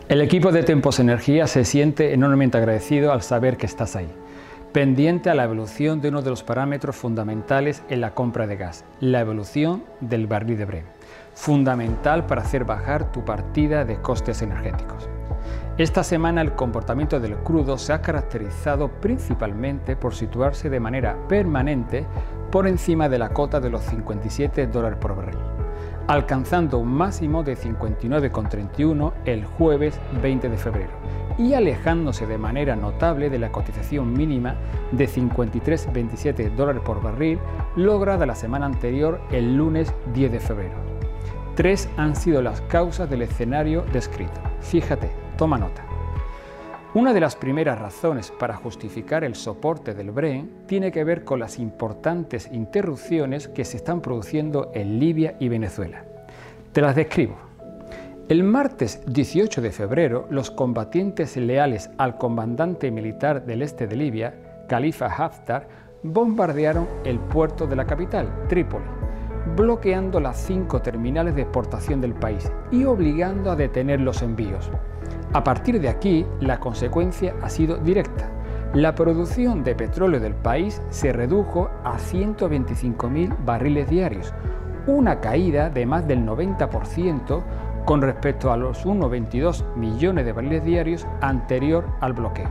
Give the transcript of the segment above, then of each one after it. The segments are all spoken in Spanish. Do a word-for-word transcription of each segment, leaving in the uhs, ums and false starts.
El equipo de Tempos Energía se siente enormemente agradecido al saber que estás ahí, pendiente a la evolución de uno de los parámetros fundamentales en la compra de gas, la evolución del barril de Brent, fundamental para hacer bajar tu partida de costes energéticos. Esta semana el comportamiento del crudo se ha caracterizado principalmente por situarse de manera permanente por encima de la cota de los cincuenta y siete dólares por barril, alcanzando un máximo de cincuenta y nueve coma treinta y uno el jueves veinte de febrero y alejándose de manera notable de la cotización mínima de cincuenta y tres coma veintisiete dólares por barril lograda la semana anterior el lunes diez de febrero. Tres han sido las causas del escenario descrito. Fíjate, toma nota. Una de las primeras razones para justificar el soporte del Brent tiene que ver con las importantes interrupciones que se están produciendo en Libia y Venezuela. Te las describo. El martes dieciocho de febrero, los combatientes leales al comandante militar del este de Libia, Khalifa Haftar, bombardearon el puerto de la capital, Trípoli, bloqueando las cinco terminales de exportación del país y obligando a detener los envíos. A partir de aquí, la consecuencia ha sido directa. La producción de petróleo del país se redujo a ciento veinticinco mil barriles diarios, una caída de más del noventa por ciento con respecto a los uno coma veintidós millones de barriles diarios anterior al bloqueo.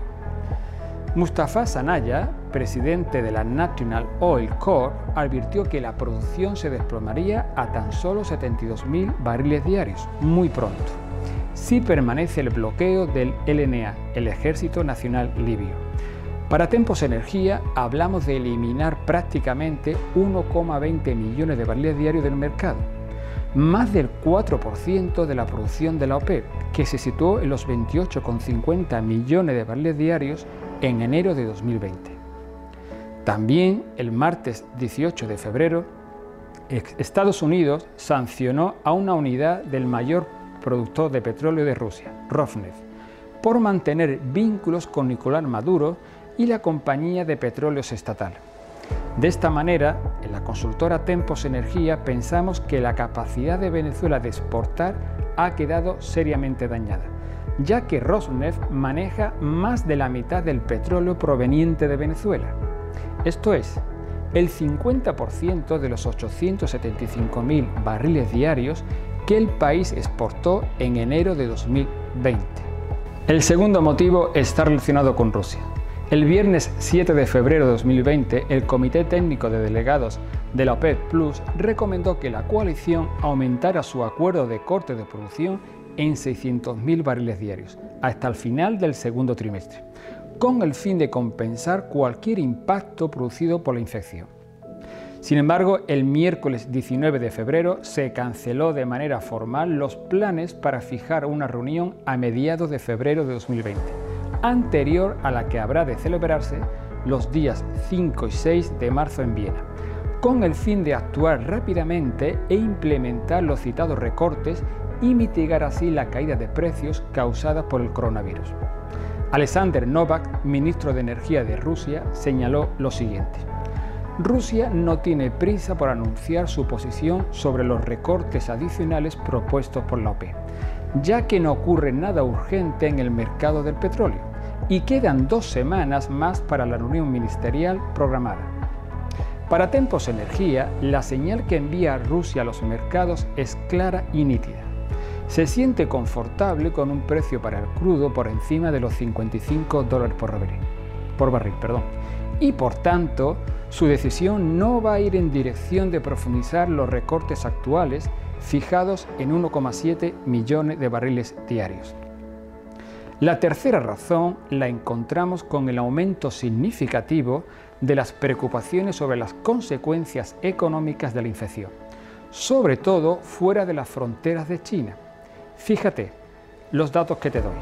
Mustafa Sanaya, presidente de la National Oil Corp, advirtió que la producción se desplomaría a tan solo setenta y dos mil barriles diarios, muy pronto, si permanece el bloqueo del L N A, el Ejército Nacional Libio. Para Tempos Energía hablamos de eliminar prácticamente uno coma veinte millones de barriles diarios del mercado, más del cuatro por ciento de la producción de la OPEP, que se situó en los veintiocho coma cincuenta millones de barriles diarios en enero de dos mil veinte. También el martes dieciocho de febrero, Estados Unidos sancionó a una unidad del mayor productor de petróleo de Rusia, Rosneft, por mantener vínculos con Nicolás Maduro y la compañía de petróleos estatal. De esta manera, en la consultora Tempos Energía pensamos que la capacidad de Venezuela de exportar ha quedado seriamente dañada, ya que Rosneft maneja más de la mitad del petróleo proveniente de Venezuela. Esto es, el cincuenta por ciento de los ochocientos setenta y cinco mil barriles diarios que el país exportó en enero de dos mil veinte. El segundo motivo está relacionado con Rusia. El viernes siete de febrero de dos mil veinte, el Comité Técnico de Delegados de la OPEP Plus recomendó que la coalición aumentara su acuerdo de corte de producción en seiscientos mil barriles diarios hasta el final del segundo trimestre, con el fin de compensar cualquier impacto producido por la infección. Sin embargo, el miércoles diecinueve de febrero se canceló de manera formal los planes para fijar una reunión a mediados de febrero de dos mil veinte, anterior a la que habrá de celebrarse los días cinco y seis de marzo en Viena, con el fin de actuar rápidamente e implementar los citados recortes y mitigar así la caída de precios causada por el coronavirus. Alexander Novak, ministro de Energía de Rusia, señaló lo siguiente: Rusia no tiene prisa por anunciar su posición sobre los recortes adicionales propuestos por la OPEP, ya que no ocurre nada urgente en el mercado del petróleo y quedan dos semanas más para la reunión ministerial programada. Para Tempos Energía, la señal que envía Rusia a los mercados es clara y nítida. Se siente confortable con un precio para el crudo por encima de los cincuenta y cinco dólares por barril, por barril, perdón, y por tanto su decisión no va a ir en dirección de profundizar los recortes actuales fijados en uno coma siete millones de barriles diarios. La tercera razón la encontramos con el aumento significativo de las preocupaciones sobre las consecuencias económicas de la infección, sobre todo fuera de las fronteras de China. Fíjate los datos que te doy.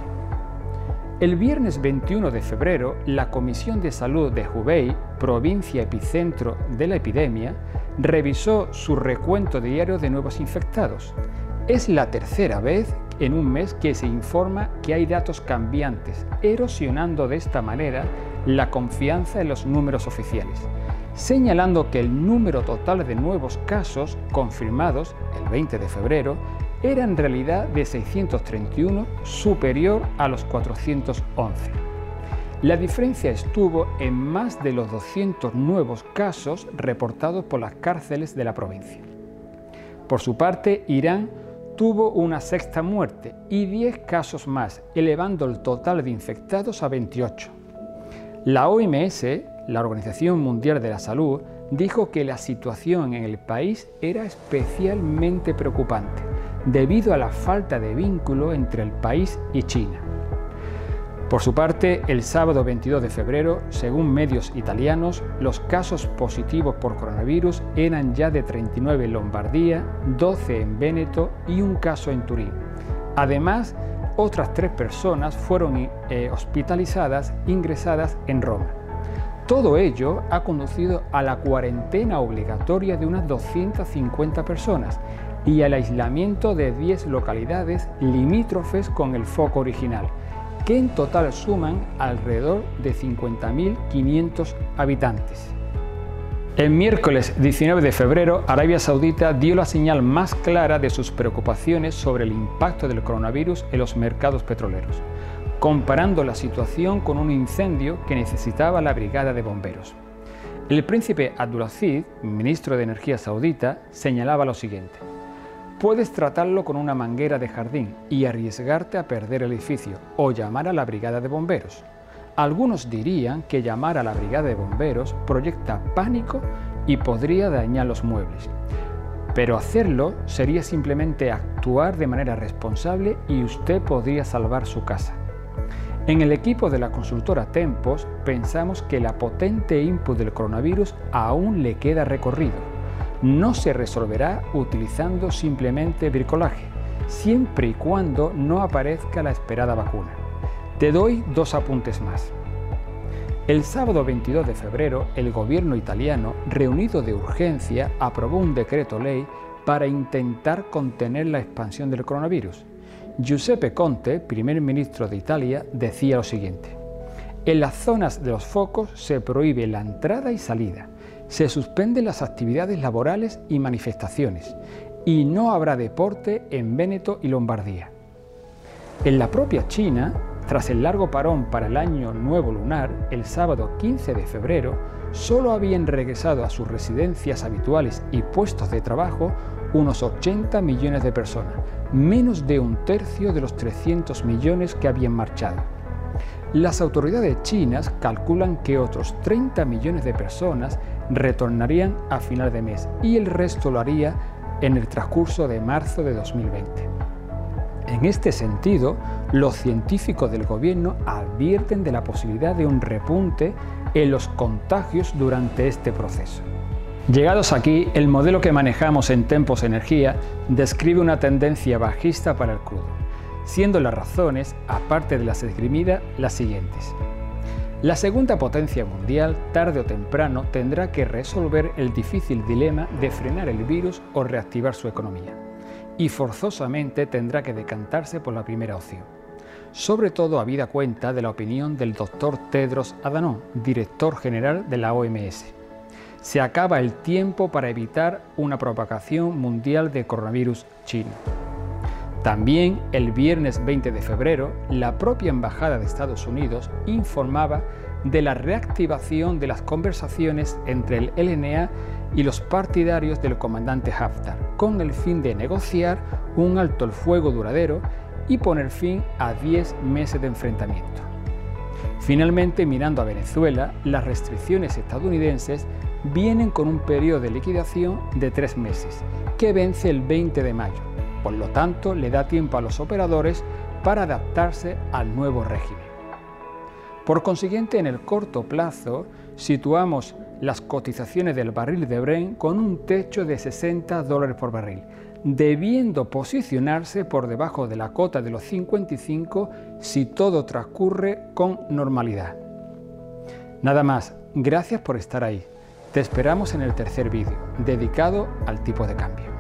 El viernes veintiuno de febrero, la Comisión de Salud de Hubei, provincia epicentro de la epidemia, revisó su recuento diario de nuevos infectados. Es la tercera vez en un mes que se informa que hay datos cambiantes, erosionando de esta manera la confianza en los números oficiales. señalando que el número total de nuevos casos confirmados el veinte de febrero era en realidad de seiscientos treinta y uno, superior a los cuatrocientos once. La diferencia estuvo en más de los doscientos nuevos casos reportados por las cárceles de la provincia. Por su parte, Irán tuvo una sexta muerte y diez casos más, elevando el total de infectados a veintiocho. La O M S, la Organización Mundial de la Salud, dijo que la situación en el país era especialmente preocupante, debido a la falta de vínculo entre el país y China. Por su parte, el sábado veintidós de febrero, según medios italianos, los casos positivos por coronavirus eran ya de treinta y nueve en Lombardía, doce en Véneto y un caso en Turín. Además, otras tres personas fueron eh, hospitalizadas, ingresadas en Roma. Todo ello ha conducido a la cuarentena obligatoria de unas doscientas cincuenta personas y al aislamiento de diez localidades limítrofes con el foco original, que en total suman alrededor de cincuenta mil quinientos habitantes. El miércoles diecinueve de febrero, Arabia Saudita dio la señal más clara de sus preocupaciones sobre el impacto del coronavirus en los mercados petroleros, comparando la situación con un incendio que necesitaba la brigada de bomberos. El príncipe Abdulaziz, ministro de Energía saudita, señalaba lo siguiente: puedes tratarlo con una manguera de jardín y arriesgarte a perder el edificio o llamar a la brigada de bomberos. Algunos dirían que llamar a la brigada de bomberos proyecta pánico y podría dañar los muebles. Pero hacerlo sería simplemente actuar de manera responsable y usted podría salvar su casa. En el equipo de la consultora Tempos pensamos que la potente input del coronavirus aún le queda recorrido. No se resolverá utilizando simplemente bricolaje, siempre y cuando no aparezca la esperada vacuna. Te doy dos apuntes más. El sábado veintidós de febrero, el gobierno italiano, reunido de urgencia, aprobó un decreto ley para intentar contener la expansión del coronavirus. Giuseppe Conte, primer ministro de Italia, decía lo siguiente: en las zonas de los focos se prohíbe la entrada y salida, se suspenden las actividades laborales y manifestaciones, y no habrá deporte en Véneto y Lombardía. En la propia China, tras el largo parón para el año nuevo lunar, el sábado quince de febrero, solo habían regresado a sus residencias habituales y puestos de trabajo unos ochenta millones de personas, menos de un tercio de los trescientos millones que habían marchado. Las autoridades chinas calculan que otros treinta millones de personas retornarían a final de mes y el resto lo haría en el transcurso de marzo de dos mil veinte. En este sentido, los científicos del gobierno advierten de la posibilidad de un repunte en los contagios durante este proceso. Llegados aquí, el modelo que manejamos en Tempos Energía describe una tendencia bajista para el crudo, siendo las razones, aparte de las esgrimidas, las siguientes. La segunda potencia mundial, tarde o temprano, tendrá que resolver el difícil dilema de frenar el virus o reactivar su economía, y forzosamente tendrá que decantarse por la primera opción, sobre todo habida cuenta de la opinión del doctor Tedros Adhanom, director general de la O M S. Se acaba el tiempo para evitar una propagación mundial de coronavirus chino. También el viernes veinte de febrero, la propia Embajada de Estados Unidos informaba de la reactivación de las conversaciones entre el L N A y los partidarios del comandante Haftar, con el fin de negociar un alto el fuego duradero y poner fin a diez meses de enfrentamiento. Finalmente, mirando a Venezuela, las restricciones estadounidenses vienen con un periodo de liquidación de tres meses, que vence el veinte de mayo. Por lo tanto, le da tiempo a los operadores para adaptarse al nuevo régimen. Por consiguiente, en el corto plazo, situamos las cotizaciones del barril de Brent con un techo de sesenta dólares por barril, debiendo posicionarse por debajo de la cota de los cincuenta y cinco si todo transcurre con normalidad. Nada más, gracias por estar ahí. Te esperamos en el tercer vídeo, dedicado al tipo de cambio.